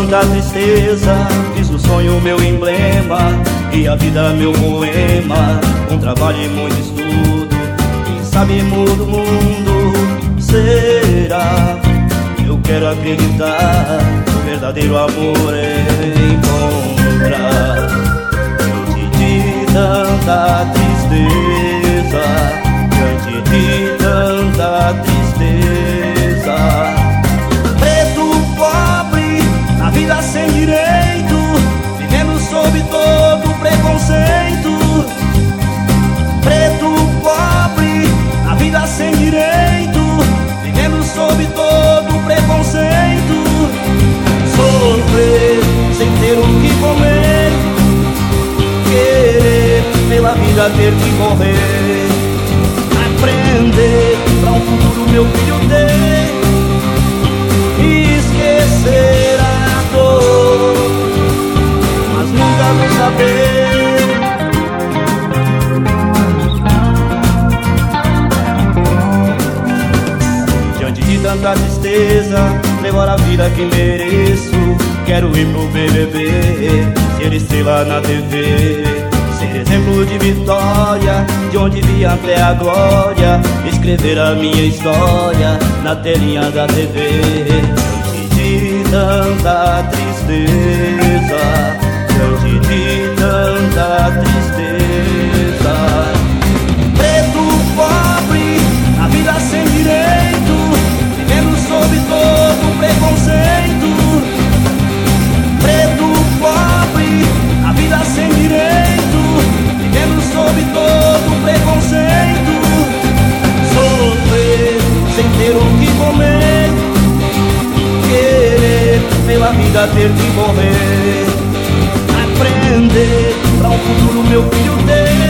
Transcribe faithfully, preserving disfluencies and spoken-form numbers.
tanta tristeza, fiz o sonho meu emblema e a vida meu poema. Com trabalho e muito estudo, quem sabe muda o mundo. Será? Eu quero acreditar, o verdadeiro amor é encontrar. Diante de tanta tristeza, diante de tanta tristeza, preto, pobre, na vida sem direito, vivendo sob todo preconceito. Preto, pobre, na vida sem direito, vivendo sob todo preconceito. Sofrer sem ter o que comer, querer pela vida ter que morrer. Aprender pra um futuro meu filho ter, esquecer a dor, mas nunca vou saber. Diante de tanta tristeza, levar a vida que mereço. Quero ir pro B B B, ser estrela na T V, ser exemplo de vitória, de onde vi até a glória, escrever a minha história na telinha da T V. Diante de tanta tristeza, diante de tanta tristeza, preto, pobre, na vida sem direito, vivendo sob todo preconceito. Preto, pobre, na vida sem direito, vivendo sob todo preconceito. Sofrer sem ter o que comer, querer pela vida ter que morrer. Aprender pra um futuro meu filho ter,